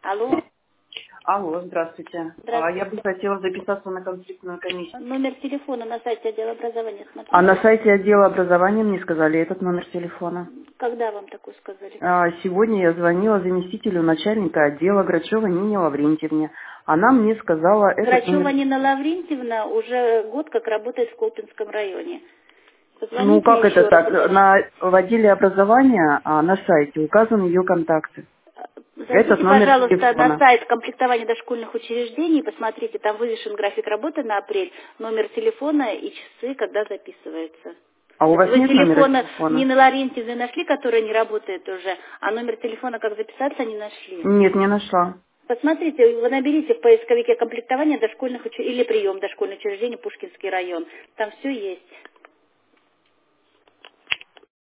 Алло. Алло, здравствуйте. Здравствуйте. Я бы хотела записаться на конфликтную комиссию. Номер телефона на сайте отдела образования смотрите. А на сайте отдела образования мне сказали этот номер телефона. Когда вам такой сказали? Сегодня я звонила заместителю начальника отдела Грачева Нине Лаврентьевне. Она мне сказала этот Грачева номер... Нина Лаврентьевна уже год как работает в Колпинском районе. Позвоните Ну как еще это раз. так? В отделе образования на сайте указаны ее контакты. Этот Зайдите, номер пожалуйста, на телефона. сайт комплектования дошкольных учреждений, посмотрите, там вывешен график работы на апрель, номер телефона и часы, когда записывается. А у Это вас вы нет номера телефона телефона? Нины Лаврентьевны нашли, которая не работает уже, а номер телефона, как записаться, не нашли. Нет, не нашла. Посмотрите, вы наберите в поисковике комплектование дошкольных или прием дошкольных учреждений Пушкинский район. Там все есть.